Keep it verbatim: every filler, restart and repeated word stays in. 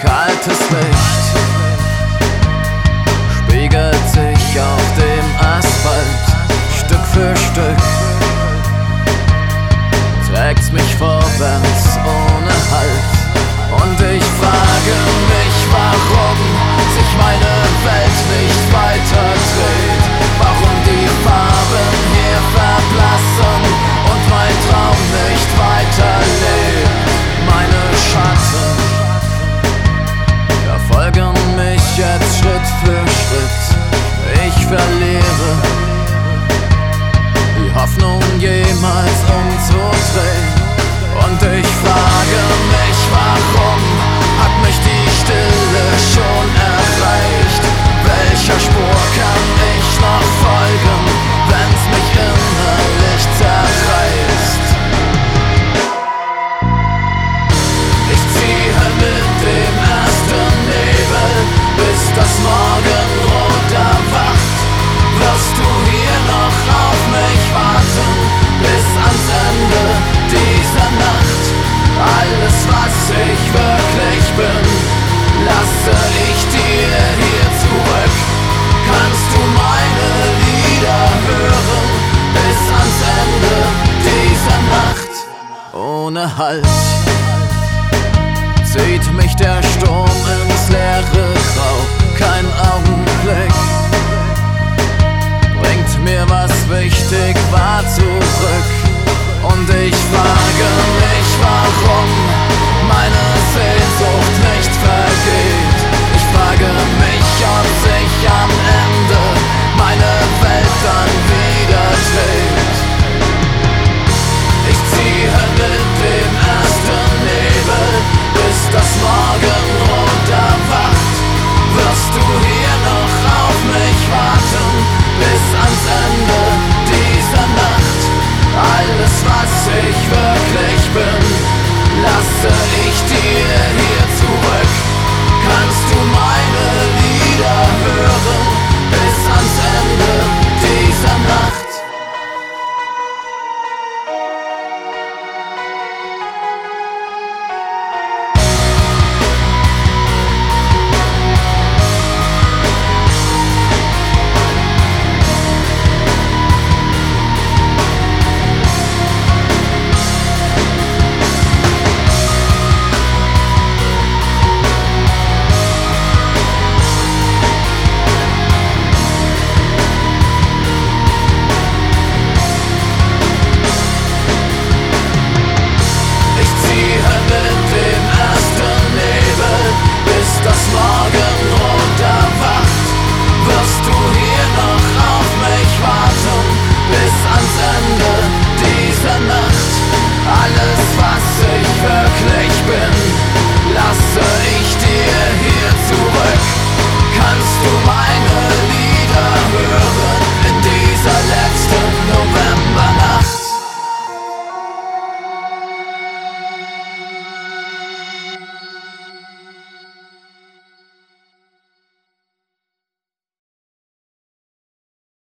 Kaltes Licht spiegelt sich auf dem Asphalt. Stück für Stück trägt's mich vorwärts ohne Halt. Und ich frage mich, warum sich meine Welt nicht weiter dreht. Warum die Farben hier verblassen und mein Traum nicht weiterlebt. Meine Schatten verfolgen mich jetzt Schritt für Schritt. Ich verliere die Hoffnung, jemals umzudrehen. Und ich frage mich, warum hat mich die Stille schon erreicht? Welcher Spur kann ich noch folgen, wenn's mich innerlich zerreißt? Ich ziehe mit dem ersten Nebel, bis das Morgenrot erwacht. Wirst du hier noch auf mich warten, bis ans Ende dieser Nacht? Alles, was ich wirklich bin, lasse ich dir hier zurück. Kannst du meine Lieder hören, bis ans Ende dieser Nacht? Ohne Halt zieht mich der Sturm ins leere Grau. Kein Augenblick bringt mir, was wichtig war, zurück.